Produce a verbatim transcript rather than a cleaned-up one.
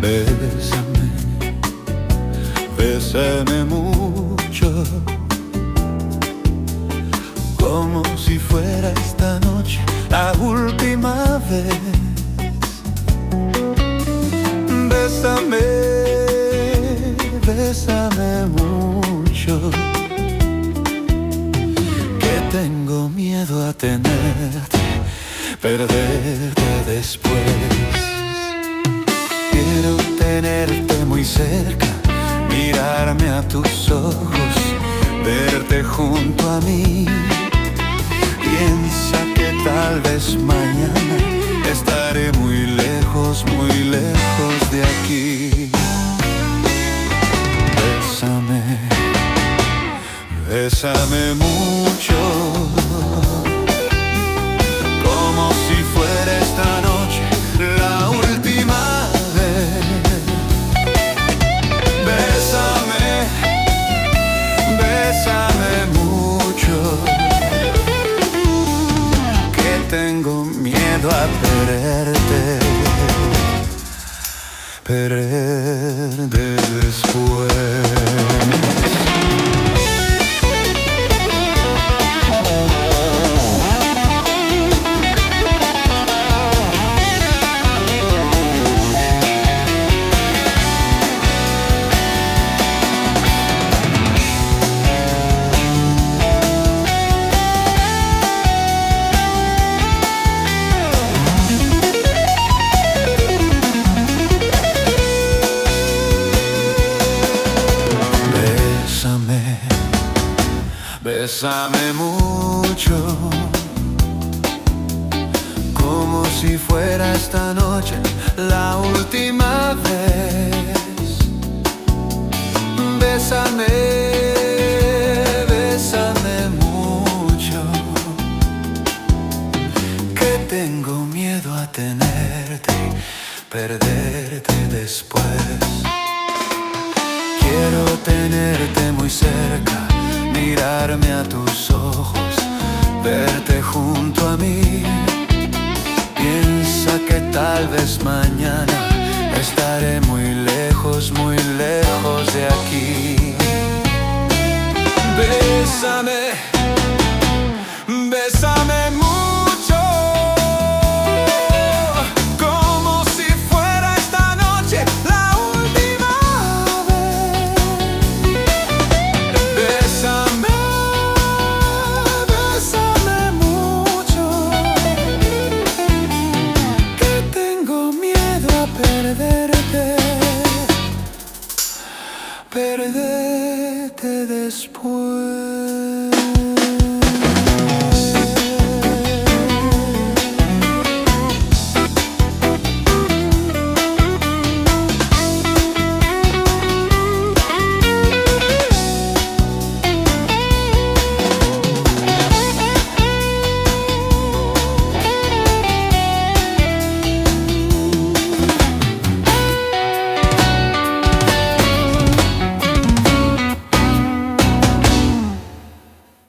Bésame, bésame mucho, como si fuera esta noche la última vez. Bésame, bésame mucho, que tengo miedo a tenerte, perderte después. Quiero tenerte muy cerca, mirarme a tus ojos, verte junto a mí. Piensa que tal vez mañana estaré muy lejos, muy lejos de aquí. Bésame, bésame mucho, como si fuera esta noche la última vez. Bésame, bésame mucho, que tengo miedo a perderte, perderte después. Bésame mucho, como si fuera esta noche la última vez. Bésame, bésame mucho, que tengo miedo a tenerte, perderte después. Quiero tenerte muy cerca, mirarme a tus ojos, verte junto a mí. Piensa que tal vez mañana estaré muy lejos, muy lejos de aquí. Bésame, bésame mucho, como si fuera esta noche la última vez. Bésame, bésame mucho, que tengo miedo a perderte, perderte después.